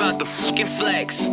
about to fucking flex.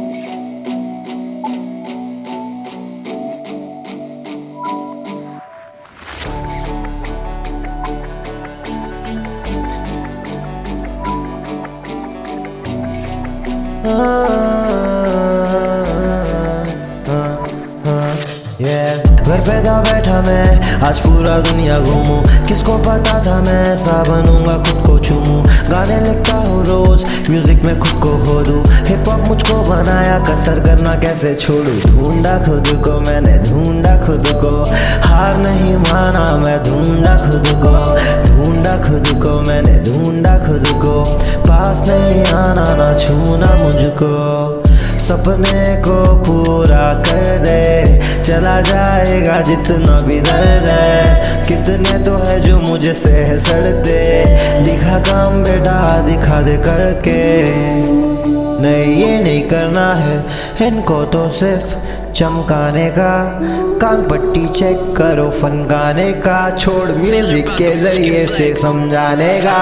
घर पे था बैठा मैं आज पूरा दुनिया घूमूं, किसको पता था मैं ऐसा बनूंगा खुद को चूमूं। गाने लिखता हूँ रोज, म्यूजिक में खुद को खो दूं। हिप हॉप मुझको बनाया, कसर करना कैसे छोड़ूं। ढूंढा खुद को मैंने, ढूंढा खुद को, हार नहीं माना मैं, ढूंढा खुद को, ढूंढा खुद को मैंने, ढूंढा खुद को। पास नहीं आना ना छूना मुझको, सपने को पूरा कर दे, चला जाएगा जितना भी दर्द है। कितने तो है जो मुझे से सड़ते, दिखा काम बेटा दिखा दे करके। नहीं ये नहीं करना है इनको तो सिर्फ चमकाने का, कान पट्टी चेक करो फन गाने का, छोड़ म्यूजिक के जरिए से समझाने का।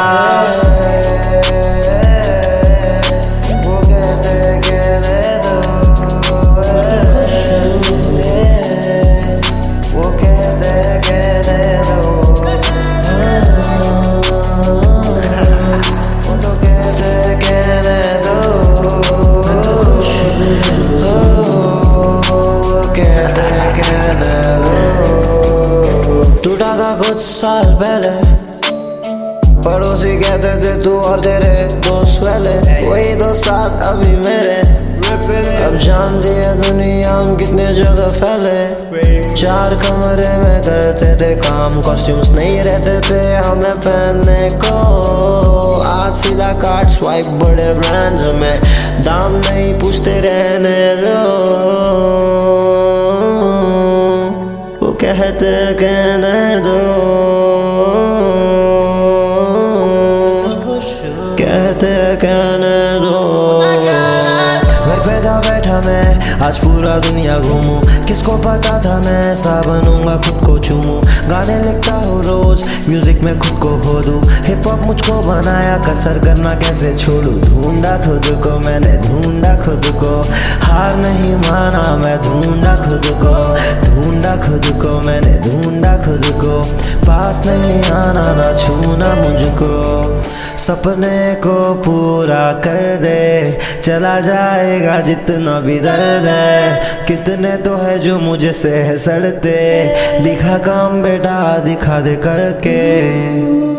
टूटा था कुछ साल पहले, पड़ोसी कहते थे तू और तेरे दोस्त पहले, वही दोस्त साथ अभी मेरे। अब जानती है दुनिया हम कितने जगह फैले। चार कमरे में करते थे काम, कॉस्ट्यूम्स नहीं रहते थे हमें पहनने को। आज सीधा कार्ड स्वाइप बड़े ब्रांड्स में, दाम नहीं पूछते रहने दो। वो कहते कहने दो, कहते कहने दो। घर पे था बैठा मैं आज पूरा दुनिया घूमूं, किसको पता था मैं ऐसा बनूंगा खुद को चूमूं। गाने लिखता हूँ रोज, म्यूजिक में खुद को खो दूं। हिप हॉप मुझको बनाया, कसर करना कैसे छोड़ूं। ढूंढा खुद को मैंने, ढूंढा खुद को, हार नहीं माना मैं, ढूंढा खुद को, ढूंढा खुद को मैंने, ढूंढा खुद को। पास नहीं आना ना छूना मुझको, सपने को पूरा कर दे, चला जाएगा जितना भी दर्द है। कितने तो है जो मुझे से सड़ते, दिखा काम बेटा दिखा दे करके।